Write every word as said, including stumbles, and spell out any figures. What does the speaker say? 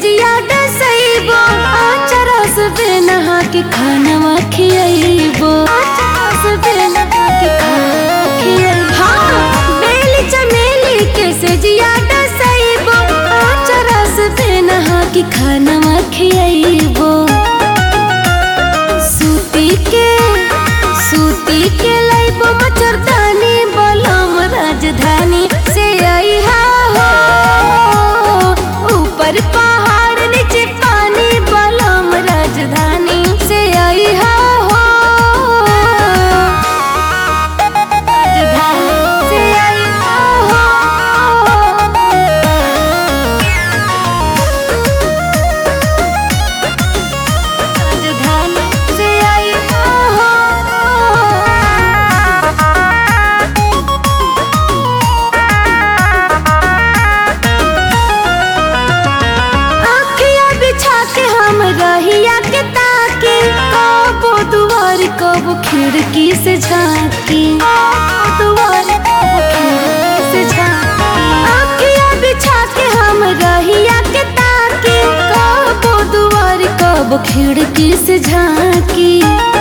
जिया डसैबो आचरा से बेनहा के खानवा खियैबो आचरा से बेनहा के खानवा खियैबो हाँ बेली चमेली के से जिया डसैबो आचरा से बेनहा के खानवा खियैबो सूती के सूती के लैबो मच्छरदानी बलम राजधानी से आई हा ऊपर पहाड़ नीचे पानी बलम राजधानी से आई हा राजधानी से आई हा राजधानी से आई रहिया के ताके कबो दुआर कबो खिड़की से झांकी दुआर कबो खिड़की से झांकी आँखिया बिछा के हम रहिया के ताके कबो दुआर कबो खिड़की से झांकी।